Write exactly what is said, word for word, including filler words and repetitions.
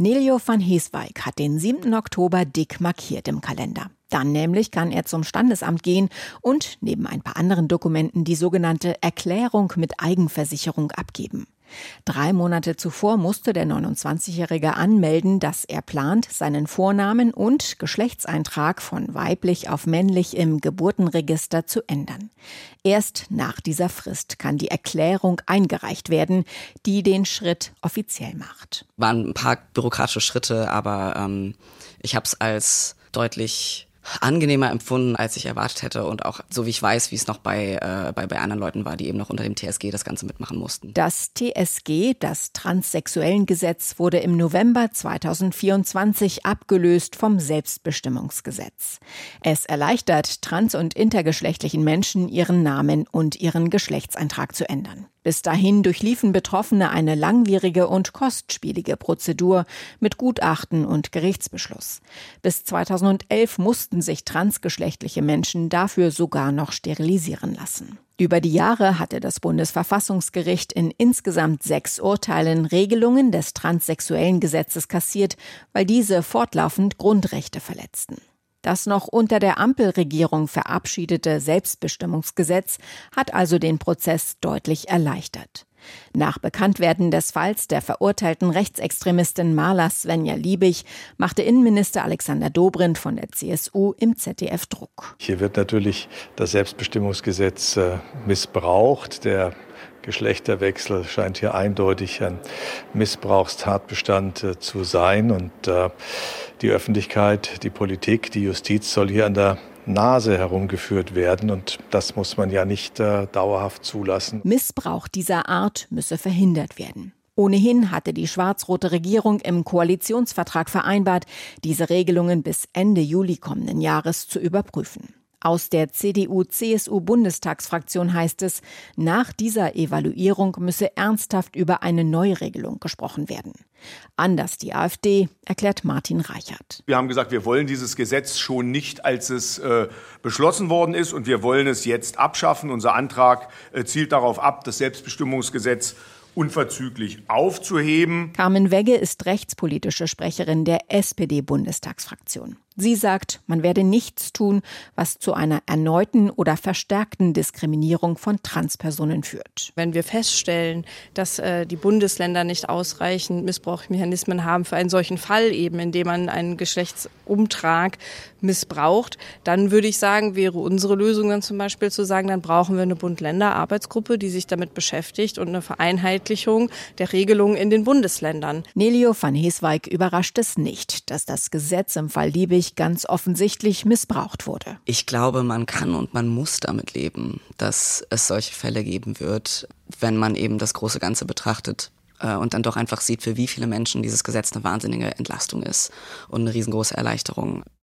Nelio van Heeswijk hat den siebten Oktober dick markiert im Kalender. Dann nämlich kann er zum Standesamt gehen und neben ein paar anderen Dokumenten die sogenannte Erklärung mit Eigenversicherung abgeben. Drei Monate zuvor musste der neunundzwanzigjährige anmelden, dass er plant, seinen Vornamen und Geschlechtseintrag von weiblich auf männlich im Geburtenregister zu ändern. Erst nach dieser Frist kann die Erklärung eingereicht werden, die den Schritt offiziell macht. Waren ein paar bürokratische Schritte, aber ähm, ich habe es als deutlich angenehmer empfunden, als ich erwartet hätte und auch so wie ich weiß, wie es noch bei, äh, bei, bei anderen Leuten war, die eben noch unter dem T S G das Ganze mitmachen mussten. Das T S G, das Transsexuellengesetz, wurde im November zweitausendvierundzwanzig abgelöst vom Selbstbestimmungsgesetz. Es erleichtert trans- und intergeschlechtlichen Menschen, ihren Namen und ihren Geschlechtseintrag zu ändern. Bis dahin durchliefen Betroffene eine langwierige und kostspielige Prozedur mit Gutachten und Gerichtsbeschluss. Bis zweitausendelf mussten sich transgeschlechtliche Menschen dafür sogar noch sterilisieren lassen. Über die Jahre hatte das Bundesverfassungsgericht in insgesamt sechs Urteilen Regelungen des transsexuellen Gesetzes kassiert, weil diese fortlaufend Grundrechte verletzten. Das noch unter der Ampelregierung verabschiedete Selbstbestimmungsgesetz hat also den Prozess deutlich erleichtert. Nach Bekanntwerden des Falls der verurteilten Rechtsextremistin Marla Svenja Liebig machte Innenminister Alexander Dobrindt von der C S U im Z D F Druck. Hier wird natürlich das Selbstbestimmungsgesetz äh, missbraucht. Der Geschlechterwechsel scheint hier eindeutig ein Missbrauchstatbestand äh, zu sein. Und äh, die Öffentlichkeit, die Politik, die Justiz soll hier an der Nase herumgeführt werden. Und das muss man ja nicht äh, dauerhaft zulassen. Missbrauch dieser Art müsse verhindert werden. Ohnehin hatte die schwarz-rote Regierung im Koalitionsvertrag vereinbart, diese Regelungen bis Ende Juli kommenden Jahres zu überprüfen. Aus der C D U-C S U-Bundestagsfraktion heißt es, nach dieser Evaluierung müsse ernsthaft über eine Neuregelung gesprochen werden. Anders die AfD, erklärt Martin Reichert. Wir haben gesagt, wir wollen dieses Gesetz schon nicht, als es äh, beschlossen worden ist, und wir wollen es jetzt abschaffen. Unser Antrag äh, zielt darauf ab, das Selbstbestimmungsgesetz unverzüglich aufzuheben. Carmen Wegge ist rechtspolitische Sprecherin der S P D-Bundestagsfraktion. Sie sagt, man werde nichts tun, was zu einer erneuten oder verstärkten Diskriminierung von Transpersonen führt. Wenn wir feststellen, dass äh, die Bundesländer nicht ausreichend Missbrauchsmechanismen haben für einen solchen Fall, eben indem man einen Geschlechtsumtrag missbraucht, dann würde ich sagen, wäre unsere Lösung dann zum Beispiel zu sagen, dann brauchen wir eine Bund-Länder-Arbeitsgruppe, die sich damit beschäftigt und eine Vereinheitlichung der Regelungen in den Bundesländern. Nelio van Heeswijk überrascht es nicht, dass das Gesetz im Fall Liebig ganz offensichtlich missbraucht wurde. Ich glaube, man kann und man muss damit leben, dass es solche Fälle geben wird, wenn man eben das große Ganze betrachtet äh, und dann doch einfach sieht, für wie viele Menschen dieses Gesetz eine wahnsinnige Entlastung ist und eine riesengroße Erleichterung.